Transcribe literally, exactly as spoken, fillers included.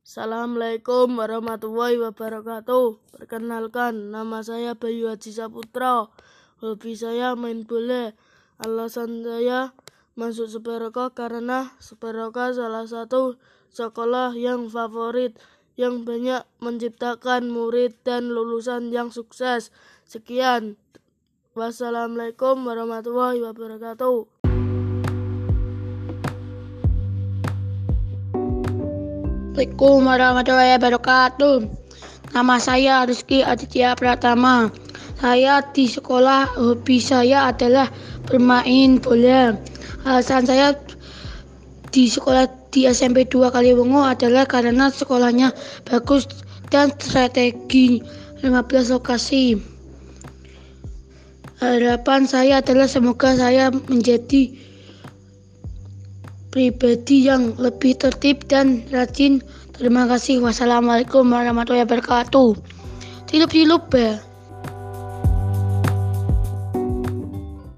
Assalamualaikum warahmatullahi wabarakatuh. Perkenalkan, nama saya Bayu Haji Saputra. Hobi saya main bola. Alasan saya masuk Superoka karena Superoka salah satu sekolah yang favorit, yang banyak menciptakan murid dan lulusan yang sukses. Sekian. Wassalamualaikum warahmatullahi wabarakatuh. Assalamualaikum warahmatullahi wabarakatuh. Nama saya Rizky Aditya Pratama. Saya di sekolah, hobi saya adalah bermain bola. Alasan saya di sekolah di S M P dua Kaliwungu adalah karena sekolahnya bagus dan strategi lima belas lokasi. Harapan saya adalah semoga saya menjadi pribadi yang lebih tertib dan rajin. Terima kasih. Wassalamualaikum warahmatullahi wabarakatuh. Tilup-tilup ya.